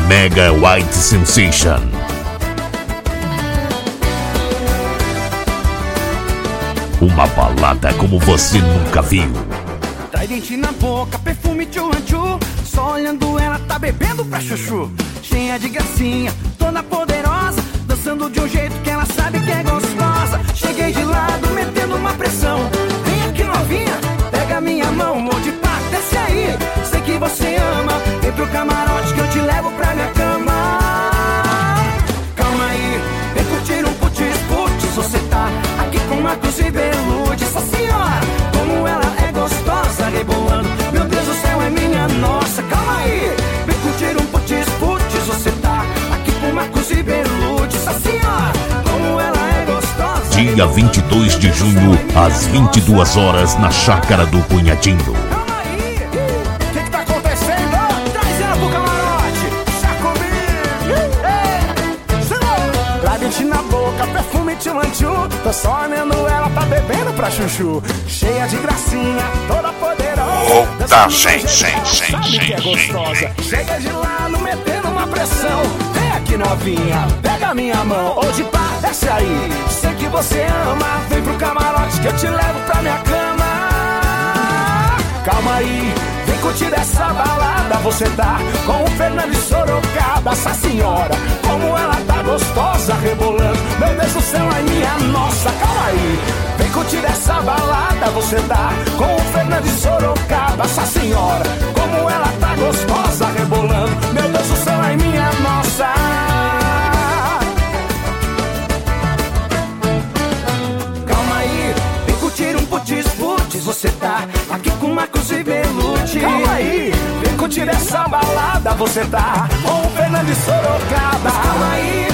Mega White Sensation. Uma balada como você nunca viu. Tridente na boca, perfume tchu-tchu. Só olhando ela tá bebendo pra chuchu. Cheia de gracinha, toda poderosa, dançando de um jeito que ela sabe que é gostosa. Cheguei de lado, metendo uma pressão. Vem aqui novinha, pega minha mão. Ou de pá, desce aí, sei que você ama. Vem pro camarote que eu te levo pra minha cama. Calma aí, vem curtir um putz-putz. Você tá aqui com Marcos e Belude. Essa senhora, como ela é gostosa, rebolando. Meu Deus do céu, é minha nossa. Calma aí, vem curtir um putz-putz. Você tá aqui com Marcos e Belude. Essa senhora, como ela é gostosa. Dia 22 de junho, às 22 horas, na Chácara do Cunhadinho. Calma aí, o que tá acontecendo? Traz ela pro camarote, já comigo. Tridente na boca, perfume tchu-tchu. Tô só olhando ela, tá bebendo pra chuchu. Cheia de gracinha, toda poderosa. Tá, gente. Que é gostosa. Chega de lado, metendo uma pressão. Vem aqui novinha, pega minha mão. Hoje pá, desce aí, sei que você ama. Vem pro camarote que eu te levo pra minha cama. Calma aí, vem curtir essa balada. Você tá com o Fernando de Sorocaba. Essa senhora, como ela tá gostosa, rebolando. Meu Deus do céu, é minha nossa. Calma aí, vem curtir essa balada. Você tá com o Fernando de Sorocaba. Essa senhora, como ela tá gostosa, rebolando. Meu Deus do céu, é minha nossa. Calma aí, vem curtir um putz-putz. Você tá aqui com Marcos e Belude. Calma aí, vem curtir essa balada. Você tá com o Fernando de Sorocaba. Calma aí,